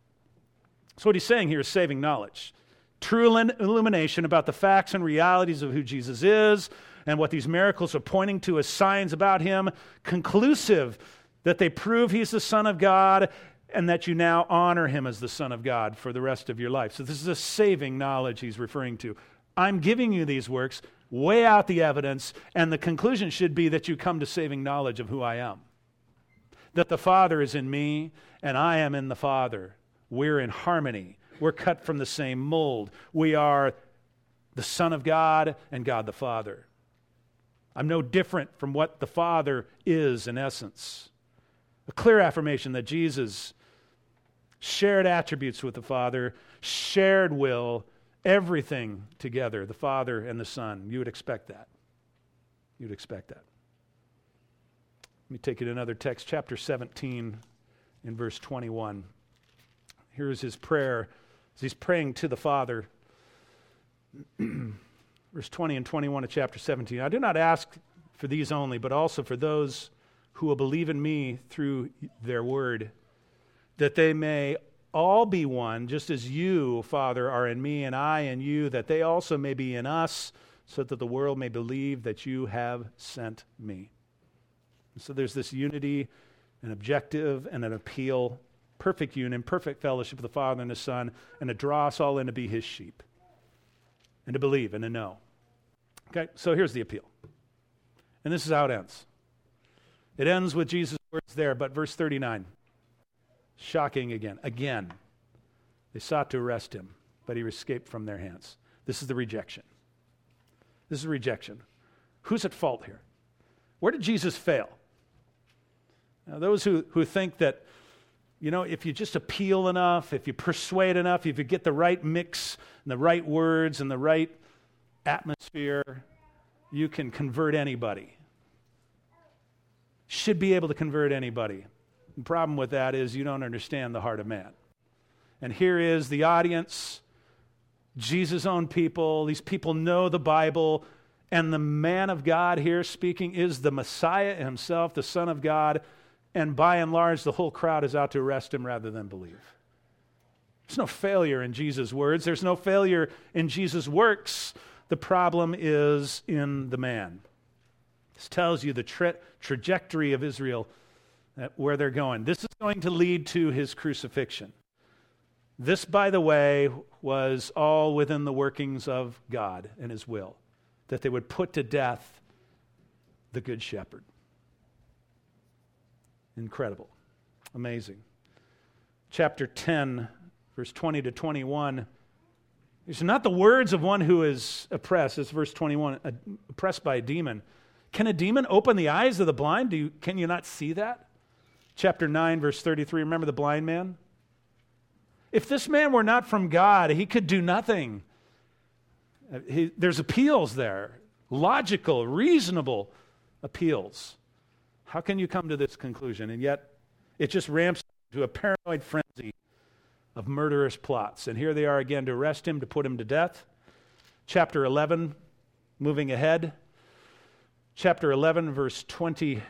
So what he's saying here is saving knowledge. True illumination about the facts and realities of who Jesus is and what these miracles are pointing to as signs about him. Conclusive that they prove he's the Son of God and that you now honor him as the Son of God for the rest of your life. So this is a saving knowledge he's referring to. I'm giving you these works, weigh out the evidence, and the conclusion should be that you come to saving knowledge of who I am. That the Father is in me and I am in the Father. We're in harmony. We're cut from the same mold. We are the Son of God and God the Father. I'm no different from what the Father is in essence. A clear affirmation that Jesus shared attributes with the Father, shared will, everything together, the Father and the Son. You would expect that. You would expect that. Let me take you to another text, chapter seventeen, in verse twenty-one. Here's his prayer as he's praying to the Father. Verse twenty and twenty-one of chapter seventeen. I do not ask for these only, but also for those who will believe in me through their word, that they may all be one, just as you, Father, are in me and I in you, that they also may be in us, so that the world may believe that you have sent me. And so there's this unity, an objective, and an appeal, perfect union, perfect fellowship of the Father and the Son, and to draw us all in to be his sheep, and to believe and to know. Okay, so here's the appeal. And this is how it ends. It ends with Jesus' words there, but verse thirty-nine. Shocking again. Again, they sought to arrest him, but he escaped from their hands. This is the rejection. This is rejection. Who's at fault here? Where did Jesus fail? Now, those who, who think that, you know, if you just appeal enough, if you persuade enough, if you get the right mix and the right words and the right atmosphere, you can convert anybody. Should be able to convert anybody. The problem with that is you don't understand the heart of man. And here is the audience, Jesus' own people. These people know the Bible, and the man of God here speaking is the Messiah himself, the Son of God, and by and large, the whole crowd is out to arrest him rather than believe. There's no failure in Jesus' words. There's no failure in Jesus' works. The problem is in the man. This tells you the tra- trajectory of Israel, uh, where they're going. This is going to lead to his crucifixion. This, by the way, was all within the workings of God and his will, that they would put to death the Good Shepherd. Incredible. Amazing. Chapter ten, verse twenty to twenty-one. These are not the words of one who is oppressed. It's verse twenty-one, uh, oppressed by a demon. Can a demon open the eyes of the blind? Do you, can you not see that? Chapter nine, verse thirty-three. Remember the blind man? If this man were not from God, he could do nothing. Uh, he, there's appeals there. Logical, reasonable appeals. How can you come to this conclusion? And yet, it just ramps to a paranoid frenzy of murderous plots. And here they are again to arrest him, to put him to death. Chapter eleven, moving ahead. Chapter eleven, verse twenty.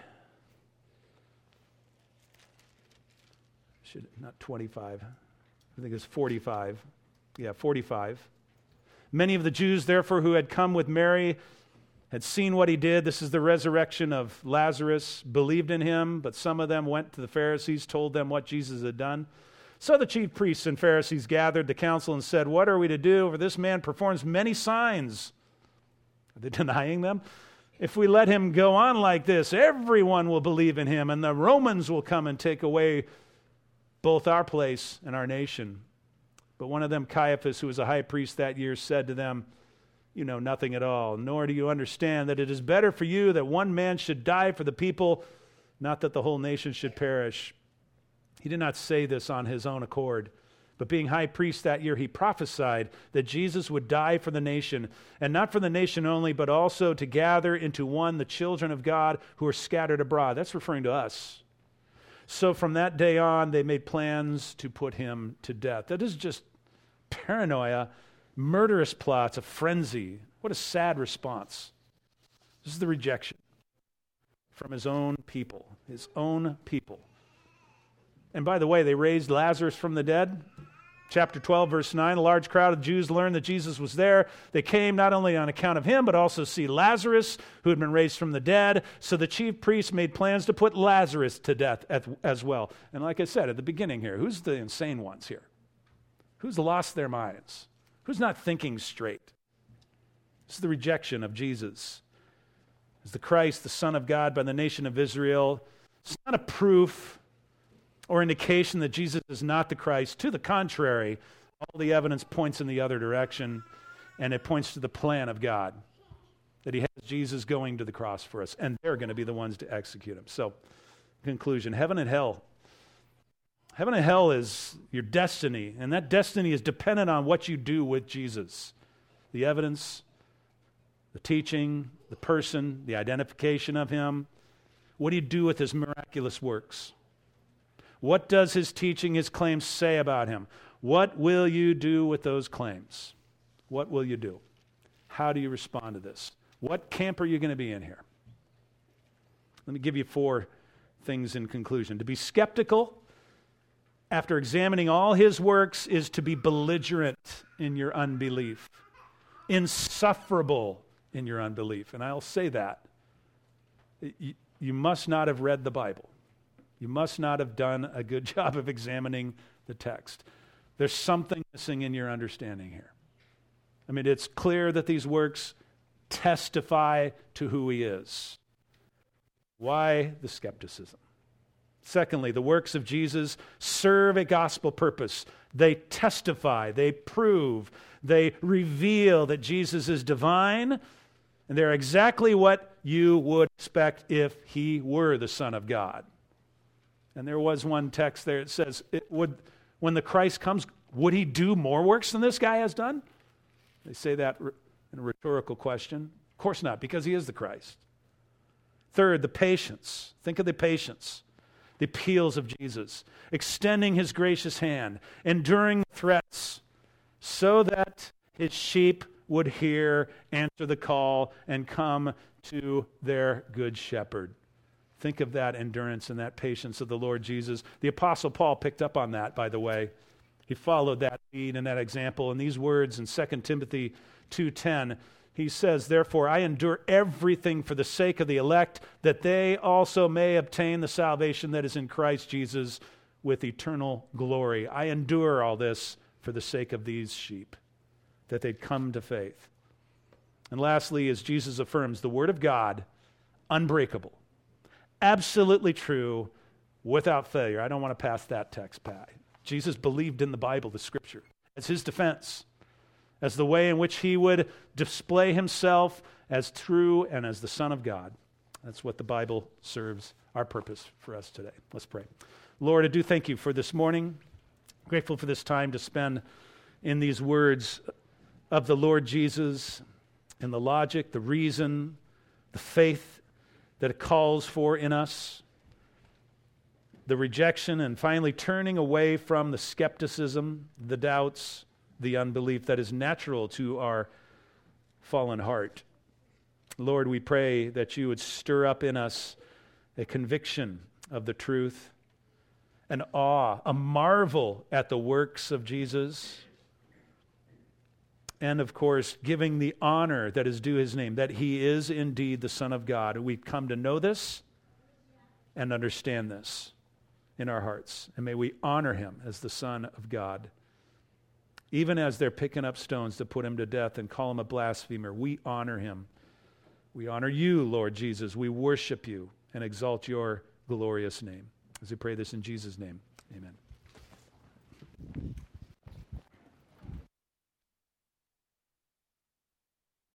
Should, not twenty-five. I think it's forty-five. Yeah, forty-five. Many of the Jews, therefore, who had come with Mary had seen what he did. This is the resurrection of Lazarus, believed in him, but some of them went to the Pharisees, told them what Jesus had done. So the chief priests and Pharisees gathered the council and said, "What are we to do? For this man performs many signs." Are they denying them? "If we let him go on like this, everyone will believe in him, and the Romans will come and take away both our place and our nation." But one of them, Caiaphas, who was a high priest that year, said to them, "You know nothing at all, nor do you understand that it is better for you that one man should die for the people, not that the whole nation should perish." He did not say this on his own accord, but being high priest that year, he prophesied that Jesus would die for the nation, and not for the nation only, but also to gather into one the children of God who are scattered abroad. That's referring to us. So from that day on, they made plans to put him to death. That is just paranoia, murderous plots, a frenzy. What a sad response. This is the rejection from his own people, his own people. And by the way, they raised Lazarus from the dead. Chapter twelve, verse nine, a large crowd of Jews learned that Jesus was there. They came not only on account of him, but also see Lazarus, who had been raised from the dead. So the chief priests made plans to put Lazarus to death as well. And like I said at the beginning here, who's the insane ones here? Who's lost their minds? Who's not thinking straight? This is the rejection of Jesus as the Christ, the Son of God, by the nation of Israel. It's not a proof or indication that Jesus is not the Christ. To the contrary, All the evidence points in the other direction, and it points to the plan of God, that he has Jesus going to the cross for us, and they're going to be the ones to execute him. So, conclusion, heaven and hell. Heaven and hell is your destiny, and that destiny is dependent on what you do with Jesus. The evidence, the teaching, the person, the identification of him. What do you do with his miraculous works? What does his teaching, his claims say about him? What will you do with those claims? What will you do? How do you respond to this? What camp are you going to be in here? Let me give you four things in conclusion. To be skeptical after examining all his works is to be belligerent in your unbelief, insufferable in your unbelief. And I'll say that. You, you must not have read the Bible. You must not have done a good job of examining the text. There's something missing in your understanding here. I mean, it's clear that these works testify to who he is. Why the skepticism? Secondly, the works of Jesus serve a gospel purpose. They testify, they prove, they reveal that Jesus is divine, and they're exactly what you would expect if he were the Son of God. And there was one text there that says, it would, when the Christ comes, would he do more works than this guy has done? They say that in a rhetorical question. Of course not, because he is the Christ. Third, the patience. Think of the patience. The appeals of Jesus, extending his gracious hand, enduring threats, so that his sheep would hear, answer the call, and come to their good shepherd. Think of that endurance and that patience of the Lord Jesus. The Apostle Paul picked up on that, by the way. He followed that lead and that example. In these words in Second Timothy two ten, he says, "Therefore I endure everything for the sake of the elect, that they also may obtain the salvation that is in Christ Jesus with eternal glory." I endure all this for the sake of these sheep, that they'd come to faith. And lastly, as Jesus affirms, the Word of God, unbreakable, absolutely true, without failure. I don't want to pass that text by. Jesus believed in the Bible, the Scripture, as his defense, as the way in which he would display himself as true and as the Son of God. That's what the Bible serves our purpose for us today. Let's pray. Lord, I do thank you for this morning. I'm grateful for this time to spend in these words of the Lord Jesus, and the logic, the reason, the faith that it calls for in us, the rejection, and finally turning away from the skepticism, the doubts, the unbelief that is natural to our fallen heart. Lord, we pray that you would stir up in us a conviction of the truth, an awe, a marvel at the works of Jesus, and of course, giving the honor that is due his name, that he is indeed the Son of God. We come to know this and understand this in our hearts, and may we honor him as the Son of God. Even as they're picking up stones to put him to death and call him a blasphemer, we honor him. We honor you, Lord Jesus. We worship you and exalt your glorious name. As we pray this in Jesus' name, amen.